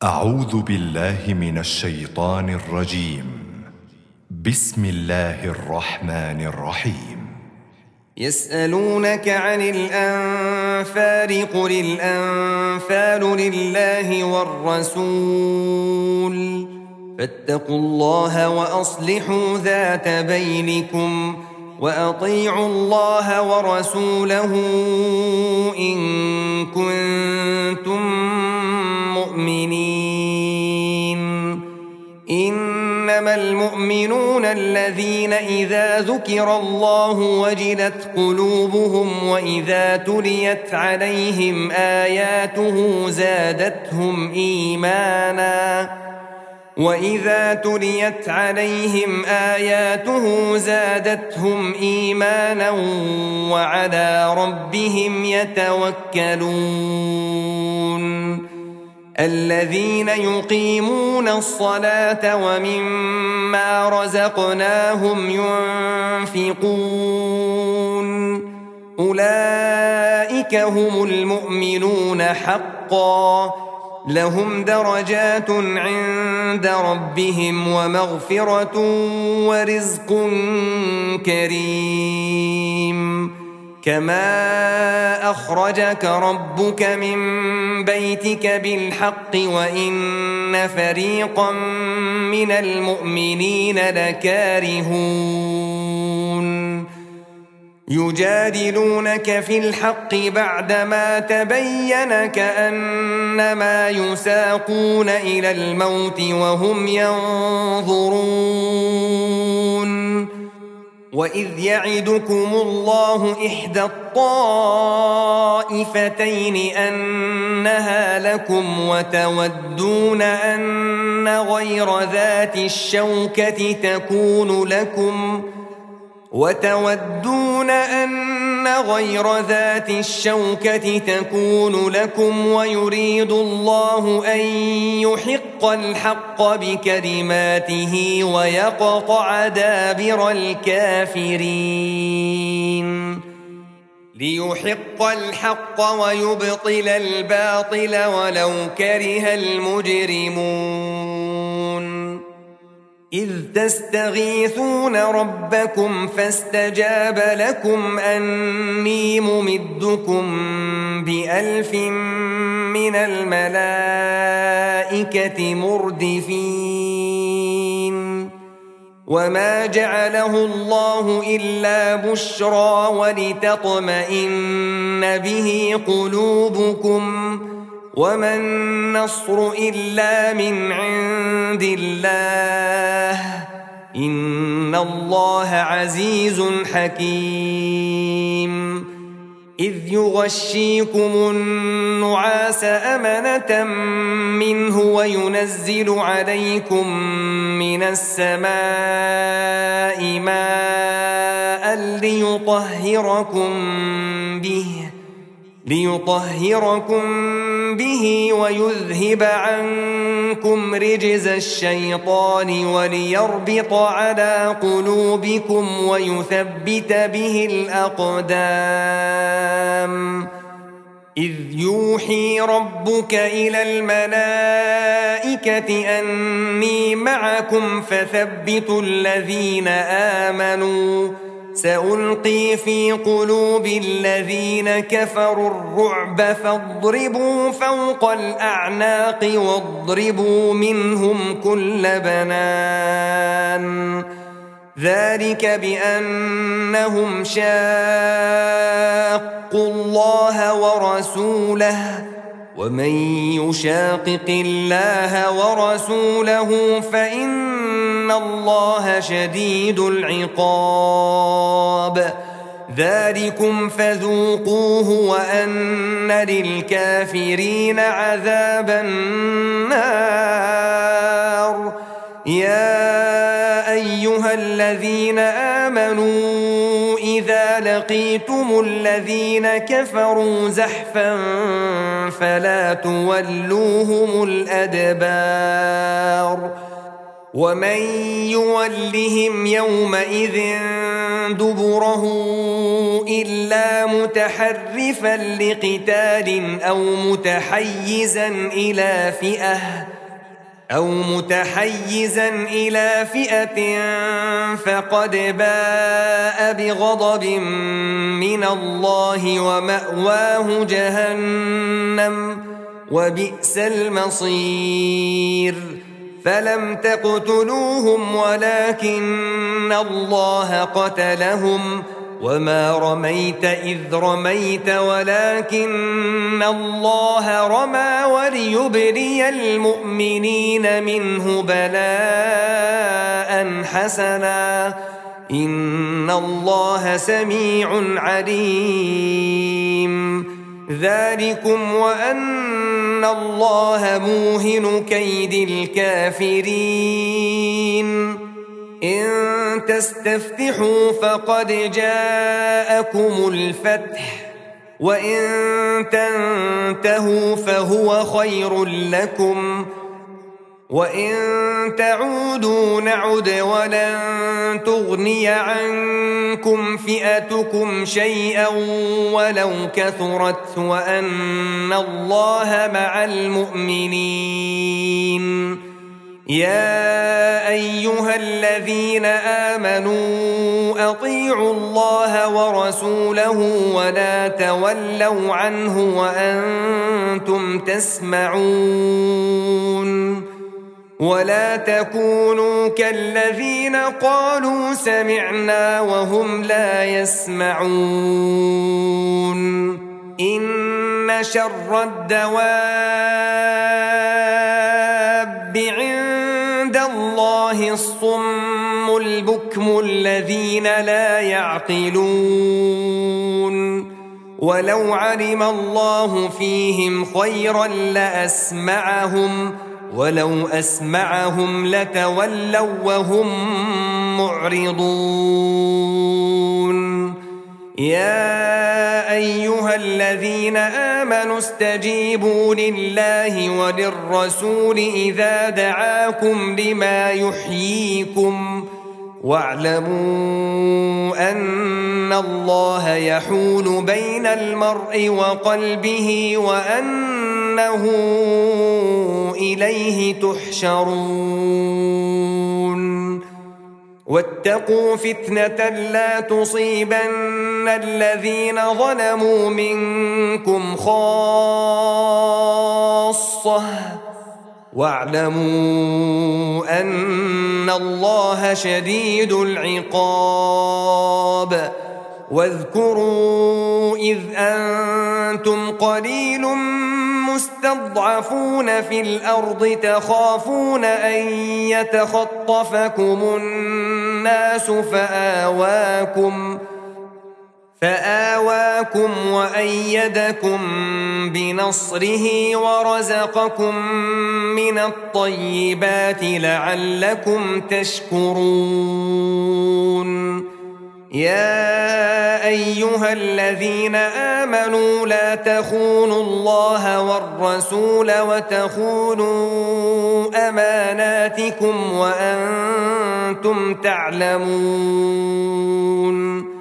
أعوذ بالله من الشيطان الرجيم. بسم الله الرحمن الرحيم. يسألونك عن الأنفال قل الأنفال لله والرسول فاتقوا الله وأصلحوا ذات بينكم وأطيعوا الله ورسوله إن كنتم مؤمنين. إنما المؤمنون الذين إذا ذكر الله وجلت قلوبهم وإذا تليت عليهم آياته زادتهم إيمانا وعلى ربهم يتوكلون. الذين يقيمون الصلاة ومما رزقناهم ينفقون أولئك هم المؤمنون حقا لهم درجات عند ربهم ومغفرة ورزق كريم. كما أخرجك ربك من بيتك بالحق وإن فريقا من المؤمنين لكارهون. يجادلونك في الحق بعدما تبين كأنما يساقون إلى الموت وهم ينظرون. وإذ يعدكم الله إحدى الطائفتين أنها لكم وتودون أن غير ذات الشوكة تكون لكم ويريد الله أن يحق الحق بكلماته ويقطع دابر الكافرين. ليحق الحق ويبطل الباطل ولو كره المجرمون. إذ تستغيثون ربكم فاستجاب لكم أني ممدكم ب1000 من الملائكة مردفين. وما جعله الله إلا بشرى ولتطمئن به قلوبكم وما النصر إلا من عند الله إن الله عزيز حكيم. إذ يغشيكم النعاس أمنة منه وينزل عليكم من السماء ماء ليطهركم به ويذهب عنكم رجز الشيطان وليربط على قلوبكم ويثبت به الأقدام. إذ يوحي ربك إلى الملائكة أني معكم فثبتوا الذين آمنوا سألقي في قلوب الذين كفروا الرعب فاضربوا فوق الأعناق واضربوا منهم كل بنان. ذلك بأنهم شاقوا الله ورسوله ومن يشاقق الله ورسوله فإن الله شديد العقاب. ذلكم فذوقوه وأن للكافرين عذاب النار. يا أيها الذين آمنوا إذا لقيتم الذين كفروا زحفا فلا تولوهم الأدبار. ومن يولهم يومئذ دبره إلا متحرفا لقتال أو متحيزا إلى فئة فقد باء بغضب من الله ومأواه جهنم وبئس المصير فلم تقتلوهم ولكن الله قتلهم وما رميت إذ رميت ولكن الله رمى وليبلي المؤمنين منه بلاء حسنا إن الله سميع عليم ذلكم وأن الله موهن كيد الكافرين إن تستفتحوا فقد جاءكم الفتح وإن تنتهوا فهو خير لكم وإن تعودوا نعد ولن تغني عنكم فئتكم شيئا ولو كثرت وأن الله مع المؤمنين يا أيها الذين آمنوا أطيعوا الله ورسوله ولا تولوا عنه وأنتم تسمعون ولا تكونوا كالذين قالوا سمعنا وهم لا يسمعون إن شر الدواب عند الله الصم البكم الذين لا يعقلون ولو علم الله فيهم خيرا لأسمعهم ولو أسمعهم لتولوا وهم معرضون يا أيها الذين آمنوا استجيبوا لله وللرسول إذا دعاكم لما يحييكم واعلموا أن الله يحول بين المرء وقلبه وأنه إليه تحشرون واتقوا فتنة لا تصيبن الذين ظلموا منكم خاصة واعلموا أن الله شديد العقاب واذكروا إذ أنتم قليل مستضعفون في الأرض تخافون أن يتخطفكم الناس فآواكم وأيدكم بنصره ورزقكم من الطيبات لعلكم تشكرون يا أيها الذين آمنوا لا تخونوا الله والرسول وتخونوا أماناتكم وأنتم تعلمون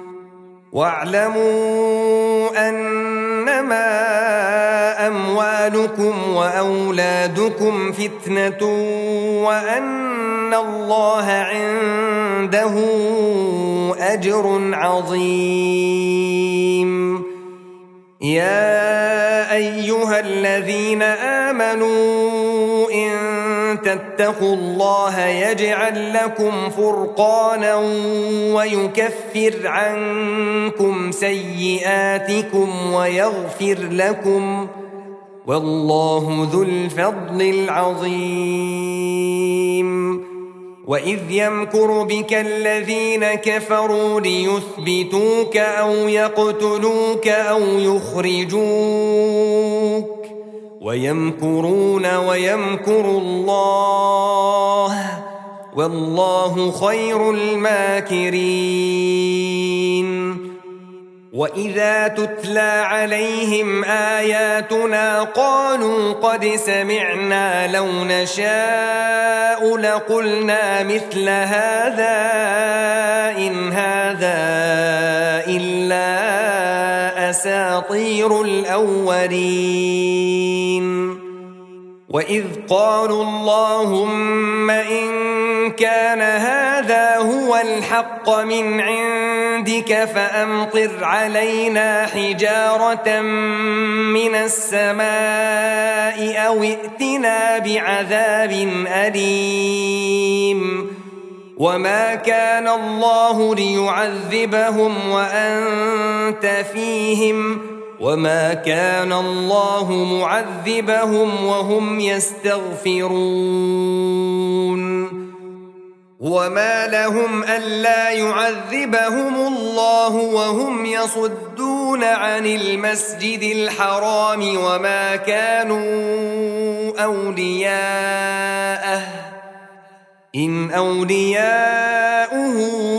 واعلموا أنما أموالكم وأولادكم فتنة وأن الله عنده أجر عظيم يا أيها الذين آمنوا إن تتقوا الله يجعل لكم فرقانا ويكفر عنكم سيئاتكم ويغفر لكم والله ذو الفضل العظيم وإذ يمكر بك الذين كفروا ليثبتوك أو يقتلوك أو يخرجوك ويمكرون ويمكر الله والله خير الماكرين وإذا تتلى عليهم آياتنا قالوا قد سمعنا لو نشاء لقلنا مثل هذا إن هذا إلا أساطير الأولين وإذ قالوا اللهم إن كان هذا هو الحق من عندك فأمطر علينا حجارة من السماء أو ائتنا بعذاب أليم وما كان الله ليعذبهم وأنت فيهم وما كان الله معذبهم وهم يستغفرون وما لهم ألا يعذبهم الله وهم يصدون عن المسجد الحرام وما كانوا أولياءه إن أولياؤه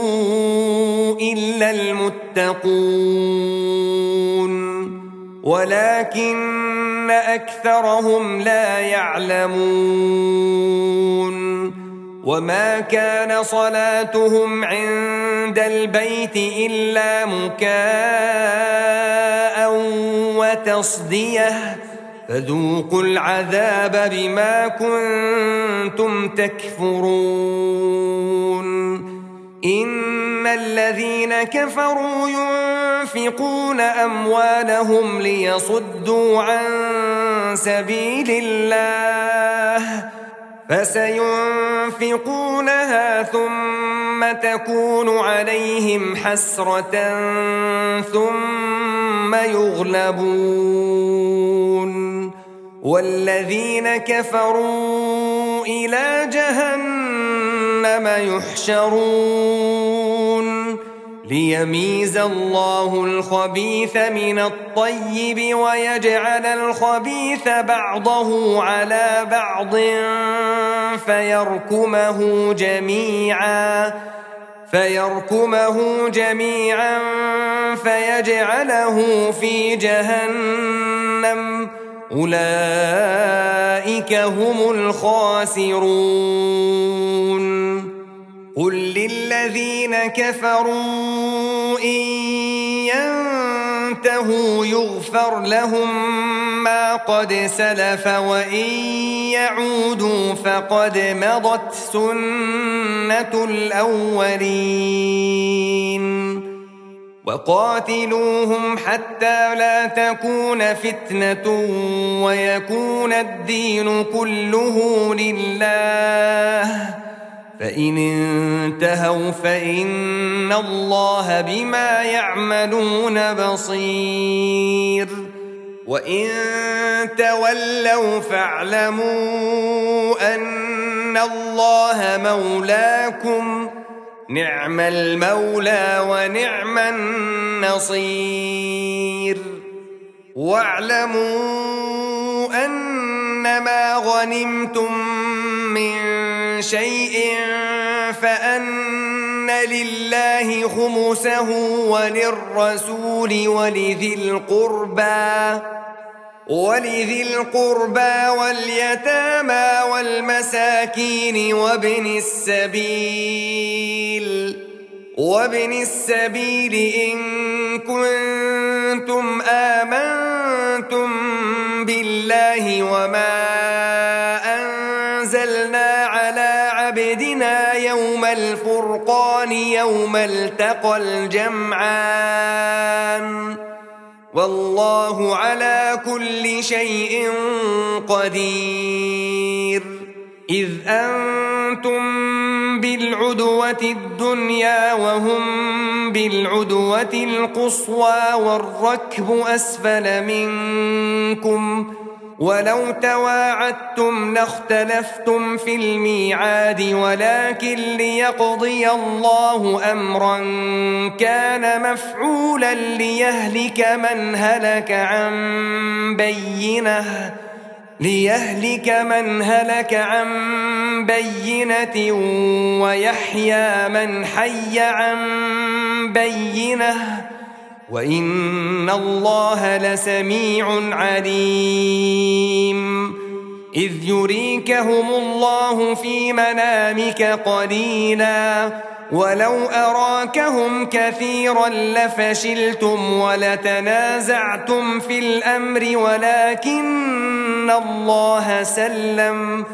إلا المتقون ولكن أكثرهم لا يعلمون وما كان صلاتهم عند البيت إلا مكاء وتصدية فذوقوا العذاب بما كنتم تكفرون إن الذين كفروا ينفقون أموالهم ليصدوا عن سبيل الله فسينفقونها ثم تكون عليهم حسرة ثم يغلبون والذين كفروا إلى جهنم يحشرون ليميز الله الخبيث من الطيب ويجعل الخبيث بعضه على بعض فيركمه جميعا فيجعله في جهنم أولئك هم الخاسرون قل للذين كفروا إن ينتهوا يغفر لهم ما قد سلف وإن يعودوا فقد مضت سنة الأولين وقاتلوهم حتى لا تكون فتنة ويكون الدين كله لله فإن انتهوا فإن الله بما يعملون بصير وإن تولوا فاعلموا أن الله مولاكم نعم المولى ونعم النصير واعلموا أنما غنمتم من شيء فأن لله خمسه وللرسول ولذي القربى واليتامى والمساكين وابن السبيل إن كنتم آمنتم بالله وما أنزلنا على عبدنا يوم الفرقان يوم التقى الجمعان والله على كل شيء قدير إذ أنتم بالعدوة الدنيا وهم بالعدوة القصوى والركب أسفل منكم ولو تواعدتم لاختلفتم في الميعاد ولكن ليقضي الله أمرا كان مفعولا ليهلك من هلك عن بينة ويحيى من حي عن بينة وإن الله لسميع عليم إذ يريكهم الله في منامك قليلا ولو أراكهم كثيرا لفشلتم ولتنازعتم في الأمر ولكن الله سلم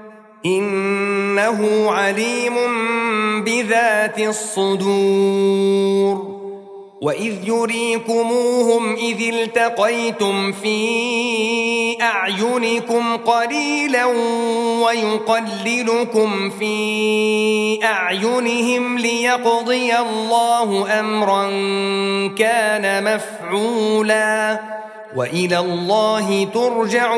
إنه عليم بذات الصدور وإذ يريكموهم إذ التقيتم في أعينكم قليلا ويقللكم في أعينهم ليقضي الله أمرا كان مفعولا وإلى الله ترجع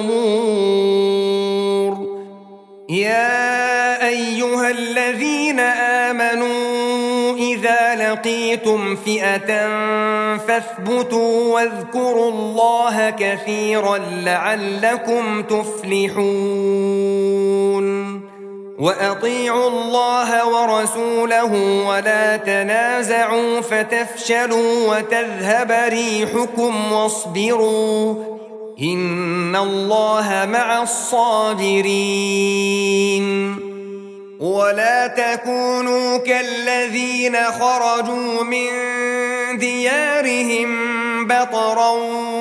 الأمور يا أيها الذين آمنوا إذا لقيتم فئة فاثبتوا واذكروا الله كثيرا لعلكم تفلحون وأطيعوا الله ورسوله ولا تنازعوا فتفشلوا وتذهب ريحكم واصبروا إن الله مع الصابرين ولا تكونوا كالذين خرجوا من ديارهم بطرا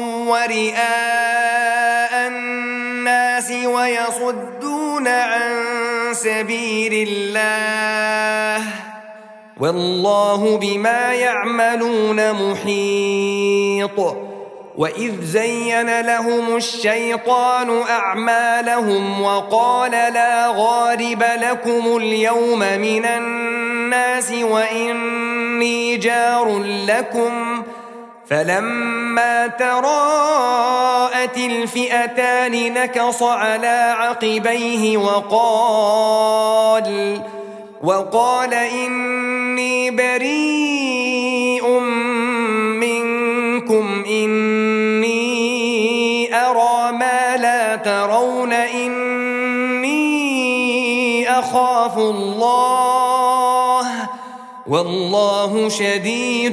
ورئاء الناس ويصدون عن سبيل الله والله بما يعملون محيط وإذ زين لهم الشيطان أعمالهم وقال لا غالب لكم اليوم من الناس وإني جار لكم فلما تراءت الفئتان نكص على عقبيه وقال إني بريء منكم إني أرى ما لا ترون إني أخاف الله والله شديد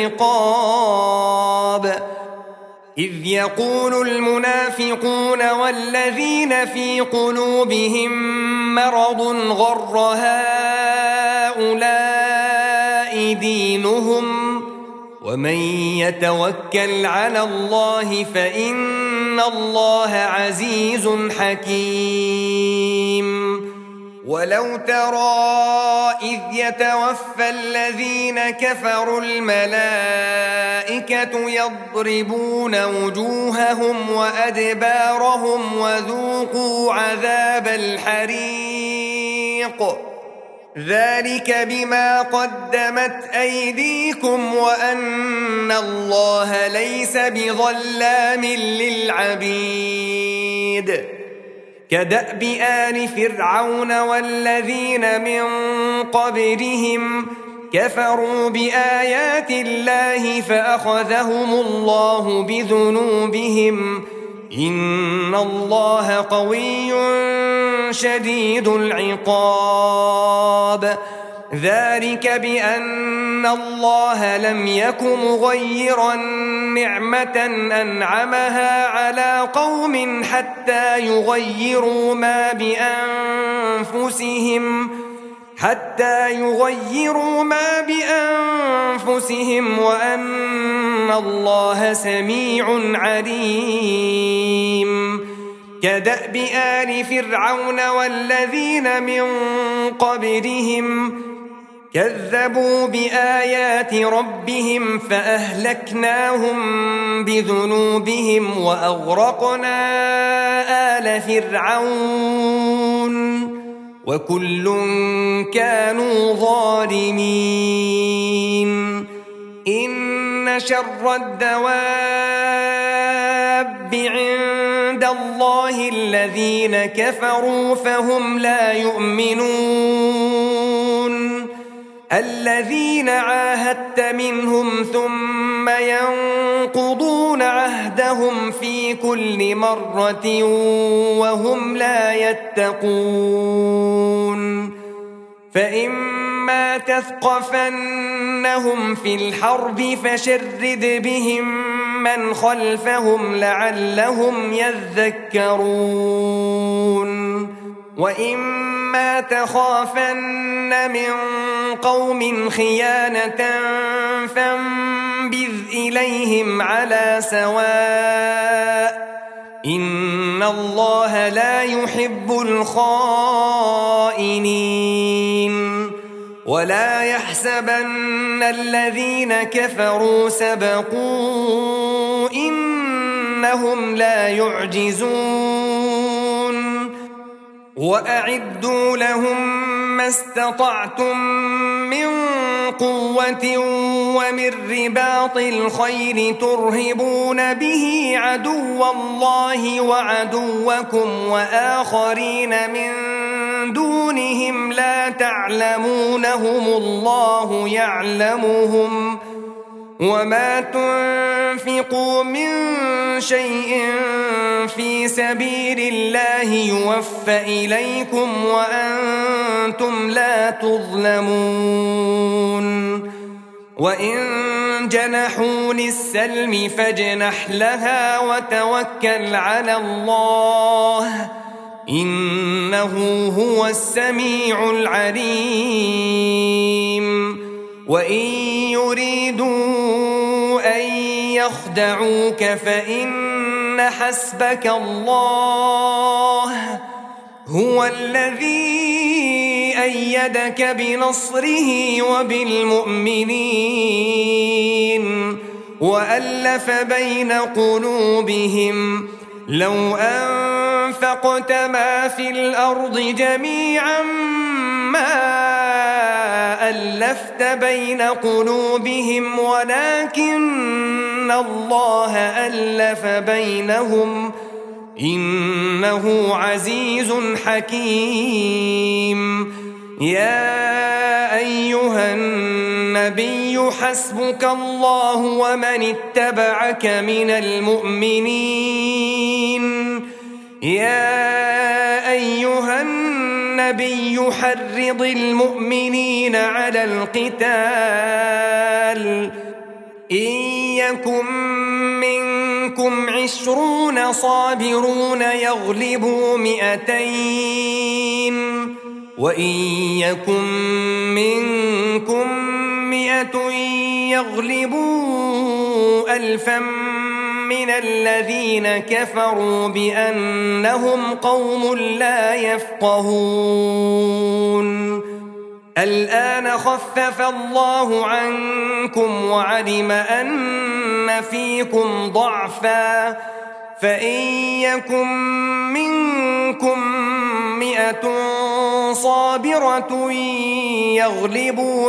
العقاب إذ يقول المنافقون والذين في قلوبهم مرض غر هؤلاء دينهم ومن يتوكل على الله فإن الله عزيز حكيم ولو ترى إذ يتوفى الذين كفروا الملائكة يضربون وجوههم وأدبارهم وذوقوا عذاب الحريق ذلك بما قدمت أيديكم وأن الله ليس بظلام للعبيد كدأب آل فرعون والذين من قبلهم كفروا بآيات الله فأخذهم الله بذنوبهم إن الله قوي شديد العقاب ذلك بأن الله لم يك مغيرا نعمة أنعمها على قوم حتى يغيروا ما بأنفسهم وأن الله سميع عليم كدأب آل فرعون والذين من قبلهم كذبوا بآيات ربهم فأهلكناهم بذنوبهم وأغرقنا آل فرعون وكل كانوا ظالمين إن شر الدواب عند الله الذين كفروا فهم لا يؤمنون الذين عاهدت منهم ثم ينقضون عهدهم في كل مرة وهم لا يتقون فإما وإما تثقفنهم في الحرب فشرد بهم من خلفهم لعلهم يذكرون وإما تخافن من قوم خيانة فانبذ إليهم على سواء إن الله لا يحب الخائنين ولا يحسبن الذين كفروا سبقوا إنهم لا يعجزون وأعدوا لهم ما استطعتم من قوة ومن رباط الخيل ترهبون به عدو الله وعدوكم وآخرين من دونهم لا تعلمونهم الله يعلمهم وما تنفقوا من شيء في سبيل الله يوفى إليكم وأنتم لا تظلمون وإن جنحوا للسلم فاجنح لها وتوكل على الله إنه هو السميع العليم وإن يريدوا أن يخدعوك فإن حسبك الله هو الذي أيدك بنصره وبالمؤمنين وألف بين قلوبهم لو أنفقت ما في الأرض جميعا ما ألفت بين قلوبهم ولكن الله ألف بينهم إنه عزيز حكيم يا أيها النبي حسبك الله ومن اتبعك من المؤمنين يا أيها النبي حرض المؤمنين على القتال إن يكن منكم 20 صابرون يغلبوا 200 وإن يكن منكم 100 يغلبوا 1000 من الذين كفروا بأنهم قوم لا يفقهون الآن خفف الله عنكم وعلم أن فيكم ضعفا فإن يكن منكم 100 صابرة يغلبوا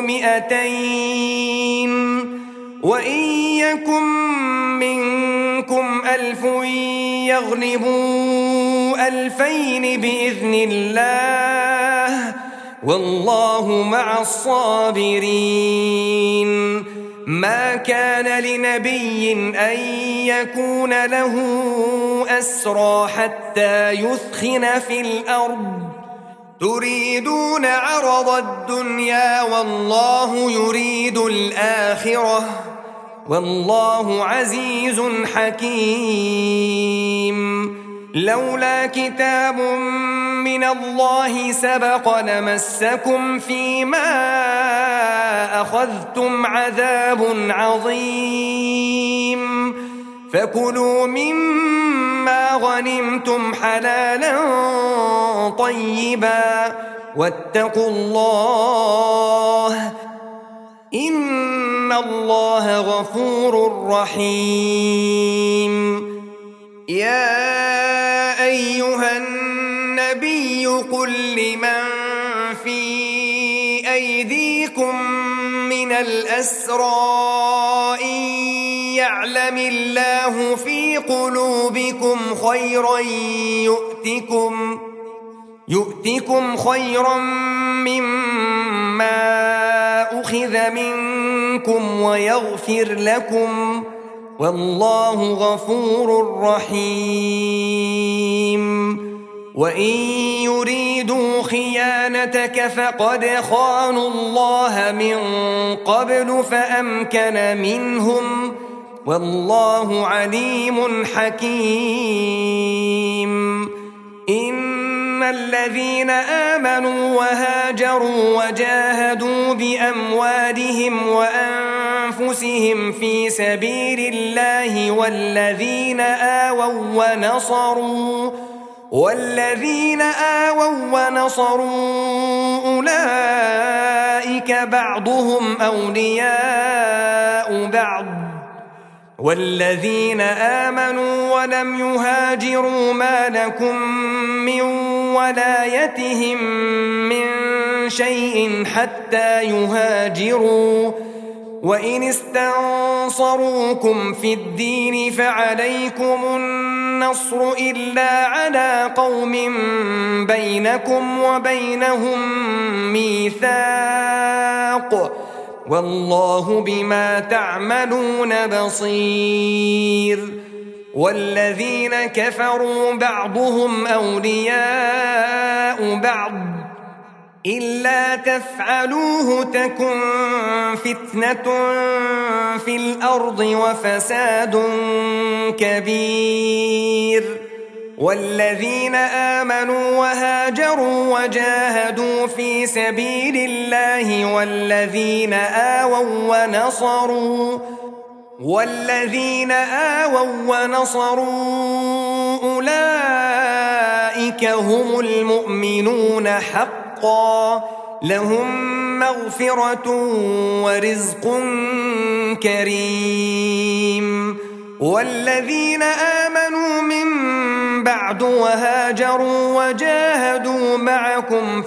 200 وإن يكن منكم 1000 يغلبوا 2000 بإذن الله والله مع الصابرين ما كان لنبي أن يكون له أسرى حتى يثخن في الأرض تريدون عرض الدنيا والله يريد الآخرة والله عزيز حكيم لولا كتاب من الله سبق لمسكم فيما أخذتم عذاب عظيم فكلوا مما غنمتم حلالا طيبا واتقوا الله إن الله غفور رحيم يا أيها النبي قل لمن في أيديكم من الأسرى إن يعلم الله في قلوبكم خيرا يؤتكم خيرا مما أخذ منكم ويغفر لكم والله غفور رحيم وإن يريدوا خيانتك زينتك فقد خانوا الله من قبل فأمكن منهم والله عليم حكيم إن الذين آمنوا وهاجروا وجاهدوا بأموالهم وأنفسهم في سبيل الله والذين آووا ونصروا أولئك بعضهم أولياء بعض والذين آمنوا ولم يهاجروا ما لكم من ولايتهم من شيء حتى يهاجروا وإن استنصروكم في الدين فعليكم النصر إلا على قوم بينكم وبينهم ميثاق والله بما تعملون بصير والذين كفروا بعضهم أولياء بعض إلا تفعلوه تكن فتنة في الأرض وفساد كبير والذين آمنوا وهاجروا وجاهدوا في سبيل الله والذين آووا ونصروا أولئك هم المؤمنون حقا لهم مغفرة ورزق كريم والذين آمنوا من بعد وهاجروا وجاهدوا معكم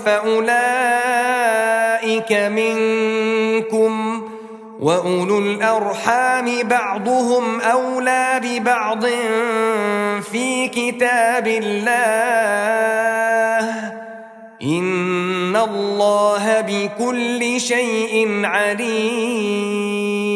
فأولئك منكم وأولو الأرحام بعضهم أولى ببعض في كتاب الله إن الله بكل شيء عليم